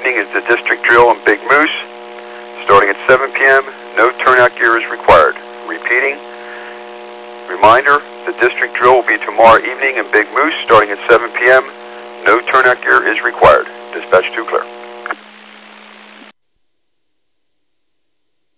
evening is the district drill in Big Moose, starting at 7 p.m. No turnout gear is required. Repeating, reminder, the district drill will be tomorrow evening in Big Moose, starting at 7 p.m. No turnout gear is required. Dispatch 2 clear.